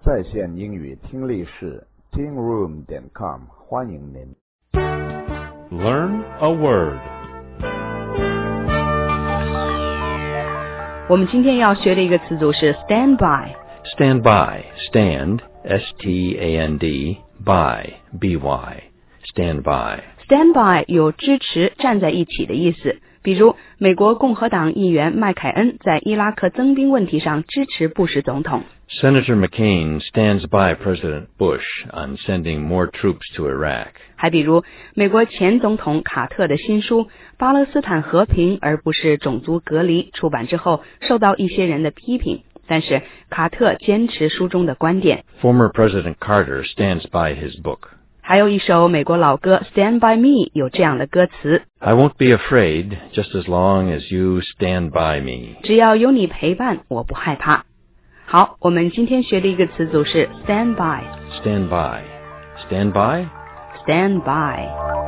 在线英语听力室 tingroom.com 欢迎您。 Learn a word. 我们今天要学的一个词组是 stand by. Stand by. Stand, S-T-A-N-D, by, B-Y. Stand by. Stand by 有支持、站在一起的意思。比如，美国共和党议员麦凯恩在伊拉克增兵问题上支持布什总统。 Senator McCain stands by President Bush on sending more troops to Iraq. 还比如，美国前总统卡特的新书《巴勒斯坦和平而不是种族隔离》出版之后，受到一些人的批评，但是卡特坚持书中的观点。 Former President Carter stands by his book. 还有一首美国老歌 Stand by Me 有这样的歌词 I won't be afraid just as long as you stand by me. 只要有你陪伴，我不害怕。好，我们今天学的一个词组是 stand by. Stand by. Stand by? Stand by.